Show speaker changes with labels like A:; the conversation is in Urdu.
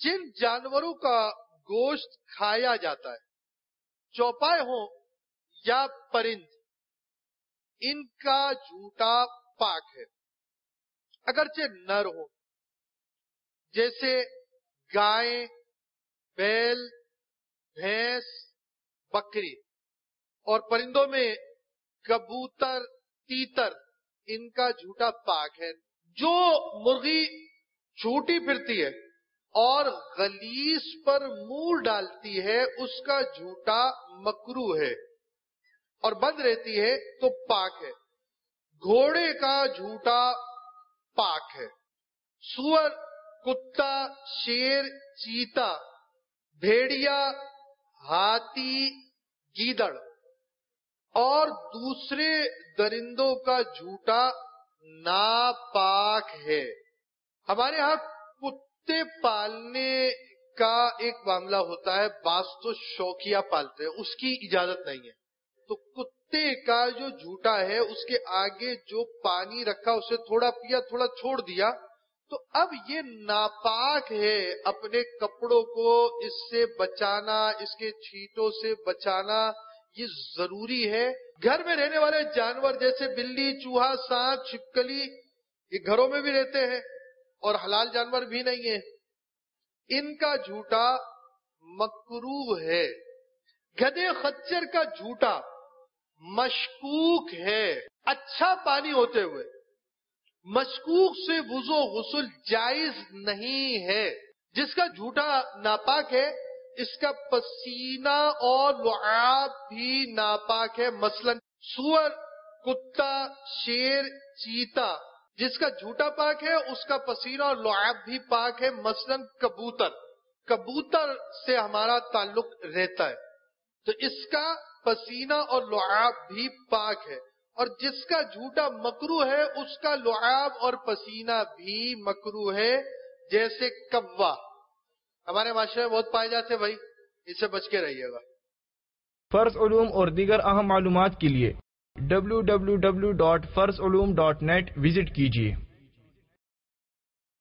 A: جن جانوروں کا گوشت کھایا جاتا ہے، چوپائے ہوں یا پرند، ان کا جھوٹا پاک ہے، اگرچہ نر ہو، جیسے گائے، بیل، بھینس، بکری، اور پرندوں میں کبوتر، تیتر، ان کا جھوٹا پاک ہے۔ جو مرغی چھوٹی پھرتی ہے اور غلیظ پر منہ ڈالتی ہے اس کا جھوٹا مکروہ ہے، اور بند رہتی ہے تو پاک ہے۔ گھوڑے کا جھوٹا پاک ہے۔ سور، کتا، شیر، چیتا، بھیڑیا، ہاتھی، گیدڑ اور دوسرے درندوں کا جھوٹا ناپاک ہے۔ ہمارے ہاں کتے پالنے کا ایک معاملہ ہوتا ہے، بعض تو شوقیہ پالتے ہیں، اس کی اجازت نہیں ہے۔ تو کتے کا جو جھوٹا ہے، اس کے آگے جو پانی رکھا اسے تھوڑا پیا، تھوڑا چھوڑ دیا، تو اب یہ ناپاک ہے۔ اپنے کپڑوں کو اس سے بچانا، اس کے چھینٹوں سے بچانا یہ ضروری ہے۔ گھر میں رہنے والے جانور جیسے بلی، چوہا، سانپ، چھپکلی، یہ گھروں میں بھی رہتے ہیں اور حلال جانور بھی نہیں ہیں، ان کا جھوٹا مکروہ ہے۔ گدھے خچر کا جھوٹا مشکوک ہے۔ اچھا پانی ہوتے ہوئے مشکوک سے وضو غسل جائز نہیں ہے۔ جس کا جھوٹا ناپاک ہے اس کا پسینہ اور لعاب بھی ناپاک ہے۔ مثلا سور، کتا، شیر، چیتا، جس کا جھوٹا پاک ہے اس کا پسینہ اور لعاب بھی پاک ہے۔ مثلا کبوتر، کبوتر سے ہمارا تعلق رہتا ہے تو اس کا پسینہ اور لعاب بھی پاک ہے، اور جس کا جھوٹا مکروہ ہے اس کا لعاب اور پسینہ بھی مکروہ ہے۔ جیسے کوا ہمارے معاشرے میں بہت پائے جاتے ہیں، بھائی اس سے بچ کے رہیے گا۔
B: فرض علوم اور دیگر اہم معلومات کے لیے www.farzulum.net وزٹ کیجیے۔